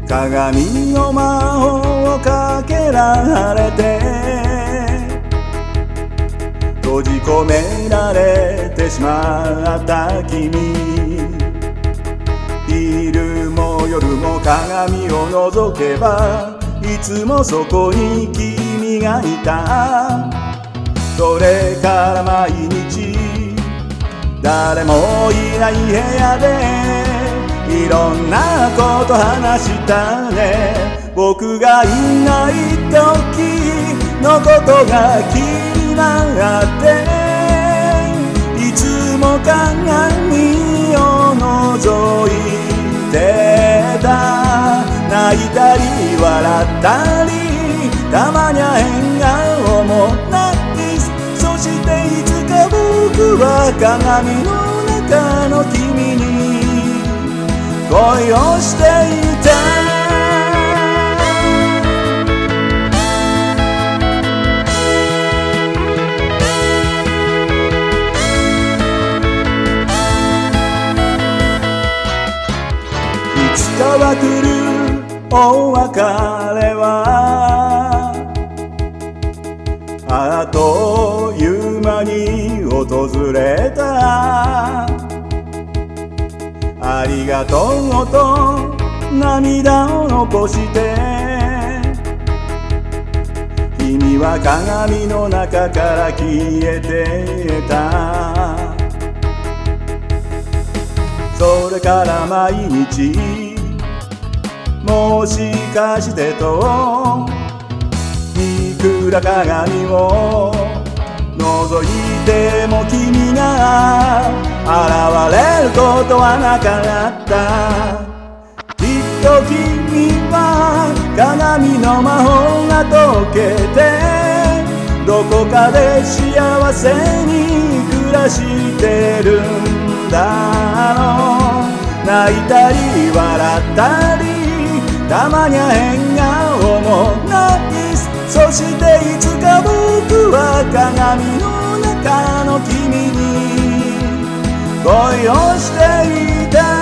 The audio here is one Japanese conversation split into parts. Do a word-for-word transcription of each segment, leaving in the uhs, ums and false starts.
鏡の魔法をかけられて閉じ込められてしまった君、昼も夜も鏡を覗けばいつもそこに君がいた。それから毎日誰もいない部屋でいろんなこと話したね。僕がいない時のことが気になっていつも鏡を覗いてた。泣いたり笑ったりたまには笑顔もない。そしていつか僕は鏡の中の君に恋をしていた。いつかは来るお別れはあっという間に訪れた。ありがとうと涙を残して君は鏡の中から消えてた。それから毎日もしかしてといくら鏡を覗いても君が現れることはなかった。きっと君は鏡の魔法が解けてどこかで幸せに暮らしてるんだろう。泣いたり笑ったりたまには笑顔もない。そしていつか僕は鏡の中の君に恋をしていた。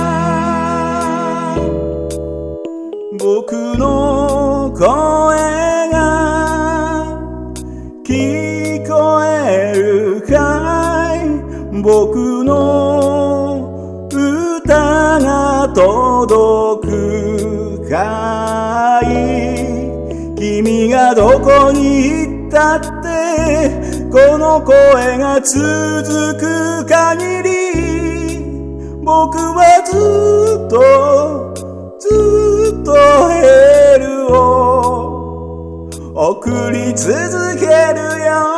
僕の声が聞こえるかい。僕の歌が届くかい。君がどこに行ったってこの声が続く限り僕はずっとずっとエールを送り続けるよ。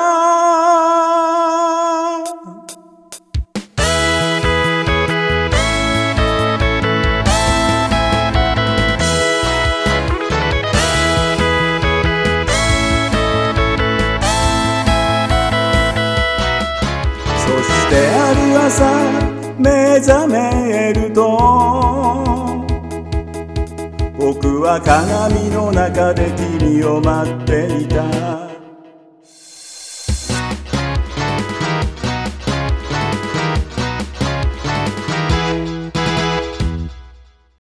そしてある朝目覚めると僕は鏡の中で君を待っていた。